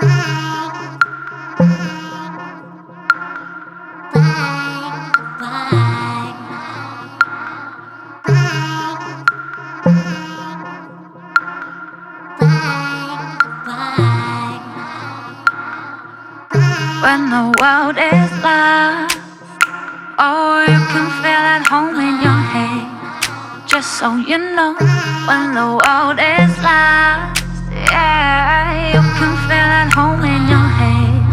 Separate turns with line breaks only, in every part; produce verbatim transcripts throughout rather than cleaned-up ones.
When the world is lost, or you can feel at home in your head. Just so you know, when the world is lost, yeah, you can feel at home in your head.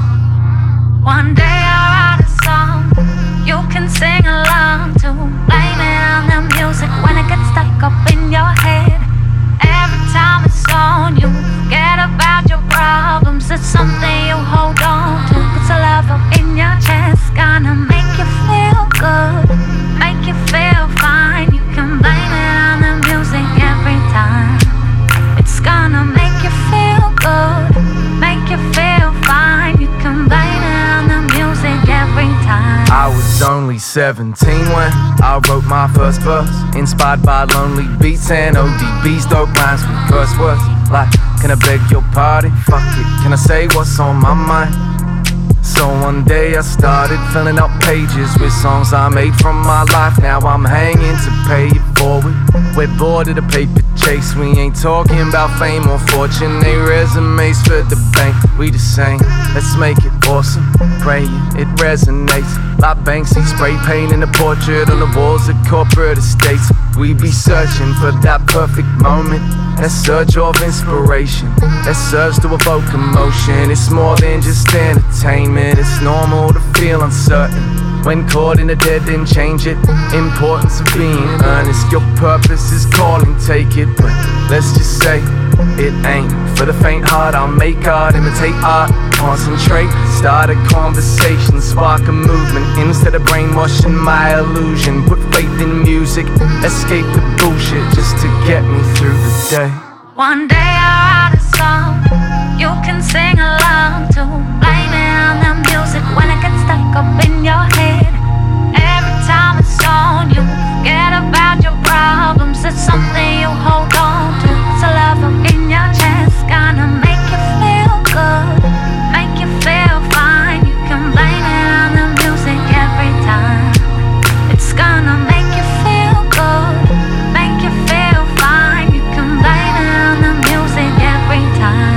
One day I'll write a song you can sing along to. Blame it on the music when it gets stuck up in your head. Every time it's on, you forget about your problems. It's something you hold on to. It's a love up in your chest, gonna make you feel good, make you feel fine. You can blame it on the music every time. It's gonna make you feel good, make you feel fine. You can blame it on the music every time.
I was only seventeen when I wrote my first verse, inspired by lonely beats and O D B's dope lines with curse words like, can I beg your pardon? Fuck it, can I say what's on my mind? So one day I started filling up pages with songs I made from my life. Now I'm hanging to pay it forward. We're bored of the paper chase. We ain't talking about fame or fortune. They resumes for the bank. We the same. Let's make it awesome. Praying it resonates. Like Banksy spray painting a portrait on the walls of corporate estates. We be searching for that perfect moment, that surge of inspiration that serves to evoke emotion. It's more than just entertainment. It's normal to feel uncertain when caught in a dead end, change it. Importance of being earnest. Your purpose is calling, take it. But let's just say it ain't for the faint heart. I'll make art, imitate art, concentrate, start a conversation, spark a movement instead of brainwashing my illusion. Put faith in music, escape the bullshit just to get me through the day.
One day I'll write a song you can sing along to. Blame it on the music when it gets stuck up in your head. Every time it's on, you forget about your problems. It's something you hold on to. It's a love up in your chest, gonna make you feel good, make you feel fine. You can blame it on the music every time. It's gonna make you feel good, make you feel fine. You can blame it on the music every time.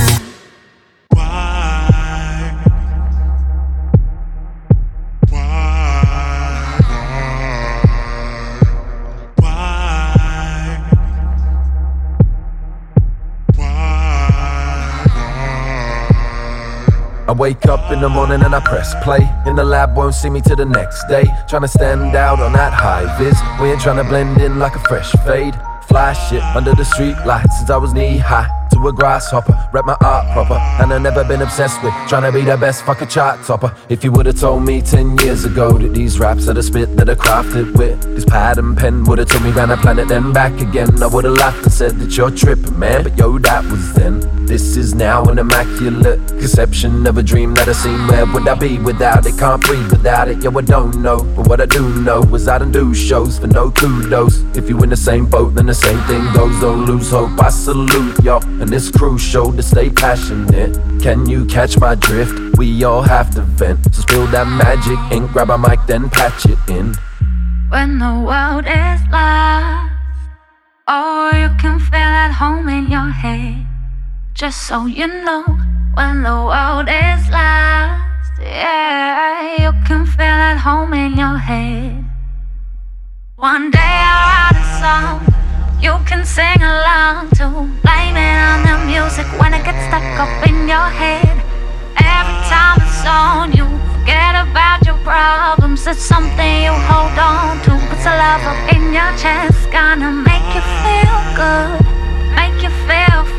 I wake up in the morning and I press play. In the lab, won't see me till the next day. Tryna stand out on that high vis. We ain't tryna blend in like a fresh fade. Fly shit under the street lights since I was knee high to a grasshopper. Rep my art proper, and I've never been obsessed with tryna be the best fucking chart topper. If you would've told me ten years ago that these raps are the spit that I crafted with this pad and pen would've took me round the planet then back again, I would've laughed and said that you're tripping, man. But yo, that was then. This is now an immaculate conception of a dream that I seen. Where would I be without it? Can't breathe without it. Yo, I don't know, but what I do know is I don't do shows for no kudos. If you in the same boat, then the same thing goes. Don't lose hope, I salute yo. And this crucial to stay passionate. Can you catch my drift? We all have to vent, so spill that magic ink, grab a mic then patch it in.
When the world is lost, or you can feel at home in your head. Just so you know, when the world is lost, yeah, you can feel at home in your head. One day I'll write a song you can sing along to. Blame it on the music when it gets stuck up in your head. Every time it's on, you forget about your problems. It's something you hold on to. It's a love up in your chest, gonna make you feel good, make you feel